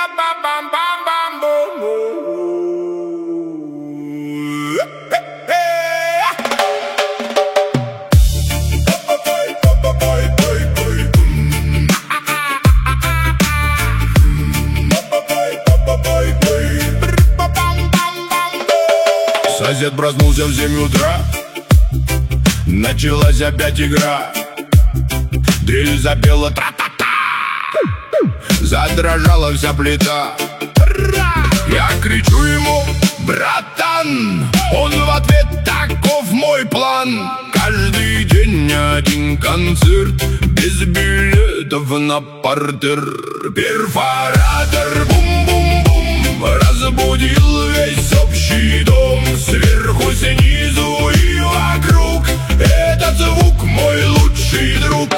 Сосед проснулся в 7 утра. Началась опять игра. Дрель запела тра-та-та. Задрожала вся плита. Я кричу ему: братан! Он в ответ: таков мой план. Каждый день один концерт, без билетов на партер. Перфоратор бум-бум-бум разбудил весь общий дом. Сверху, снизу и вокруг. Этот звук мой лучший друг.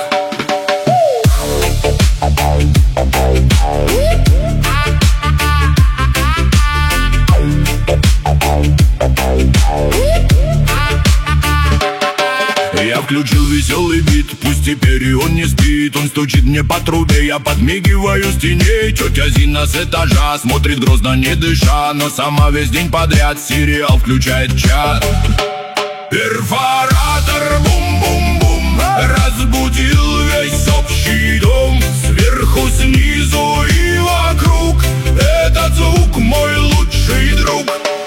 Я включил веселый бит, пусть теперь и он не спит. Он стучит мне по трубе, я подмигиваю стене. Тетя Зина с этажа смотрит грозно не дыша, но сама весь день подряд сериал включает чат. Перфоратор бум-бум-бум разбудил весь общий дом. Сверху, снизу и вокруг. Этот звук мой лучший друг.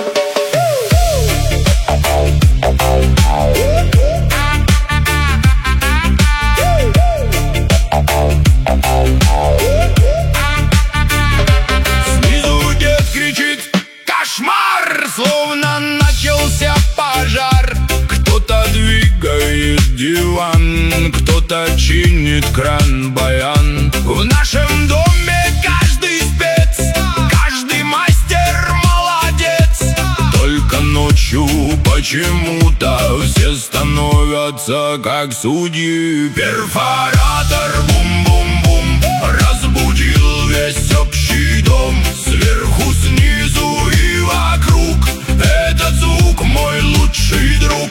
Снизу дед кричит: кошмар! Словно начался пожар. Кто-то двигает диван, кто-то чинит кран-баян. В нашем доме каждый спец, каждый мастер молодец. Только ночью почему-то все становятся как судьи. Перфоратор бум-бум-бум разбудил весь общий дом. Сверху, снизу и вокруг. Этот звук мой лучший друг.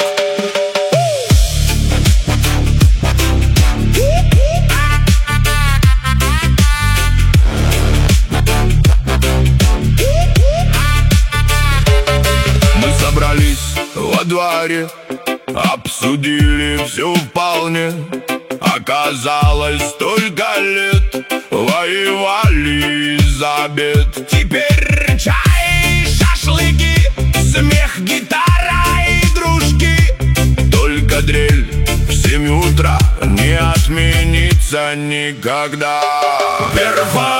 Мы собрались во дворе, обсудили все вполне. Оказалось, столько лет воевали из-за бед. Теперь чай, шашлыки, смех, гитара и дружки. Только дрель в 7 утра не отменится никогда.